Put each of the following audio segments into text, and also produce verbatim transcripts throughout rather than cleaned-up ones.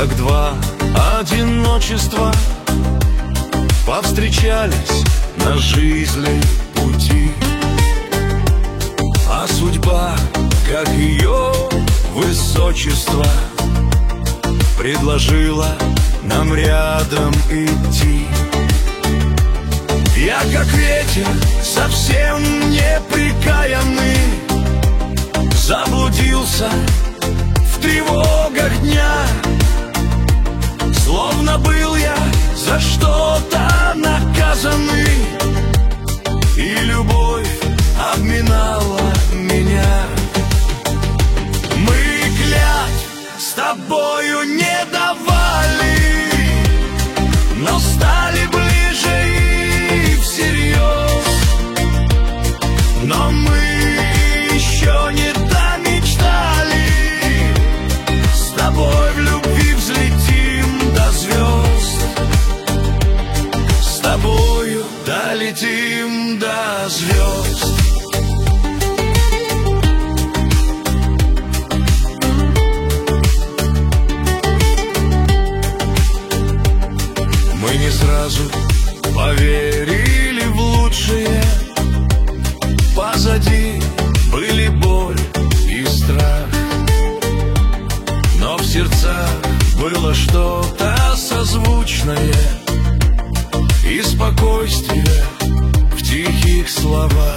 как два одиночества повстречались на жизни пути. А судьба, как ее высочество, предложила нам рядом идти. Я, как ветер, совсем неприкаянный, заблудился в тревогах дня. Словно был я за что-то наказанный, и любовь обминала меня. Мы клятв с тобою не давали, но стали ближе и всерьез. Но мы еще не домечтали, с тобой в любви взлетим до звезд. С тобою долетим до звезд. Мы не сразу поверили в лучшее. Позади были боль и страх, но в сердцах было что-то созвучное и спокойствие в тихих словах.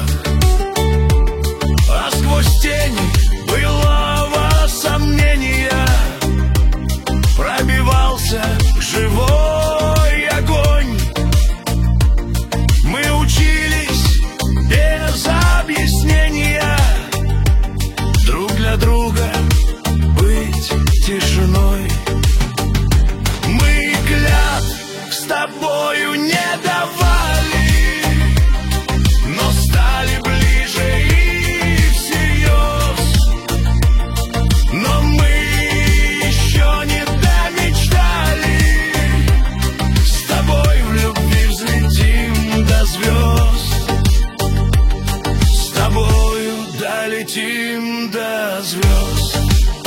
А сквозь тени былого сомнения пробивался живой огонь. Мы учились без объяснения друг для друга быть тишиной. Мы клятв с тобою не давали, но стали ближе и всерьез. Но мы еще не домечтали, с тобой в любви взлетим до звезд. С тобою долетим до звезд.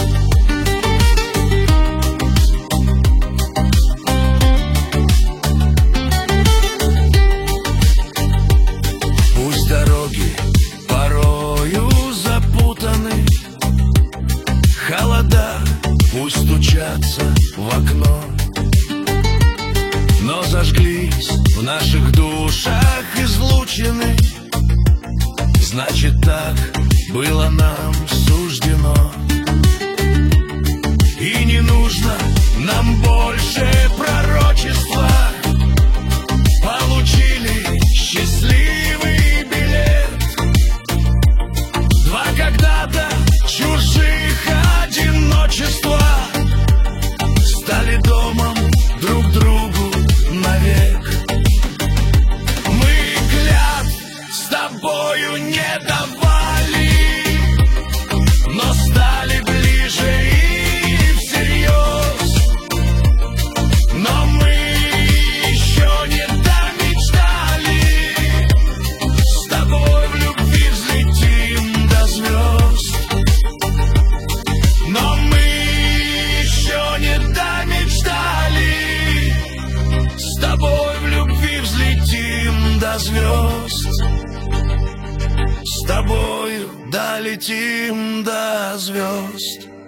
Пусть дороги порою запутаны, холода пусть стучатся в окно, но зажглись в наших душах излучины. Значит, так было нам суждено. И не нужно нам больше пророчества. Получили счастливый билет. Два когда-то чужих одиночества стали домом друг другу навек. Мы клятв с тобою не давали, но стали ближе и всерьез. Но мы еще не домечтали, с тобой в любви взлетим до звезд. Но мы еще не домечтали, с тобой в любви взлетим до звезд. С тобою долетим до звезд.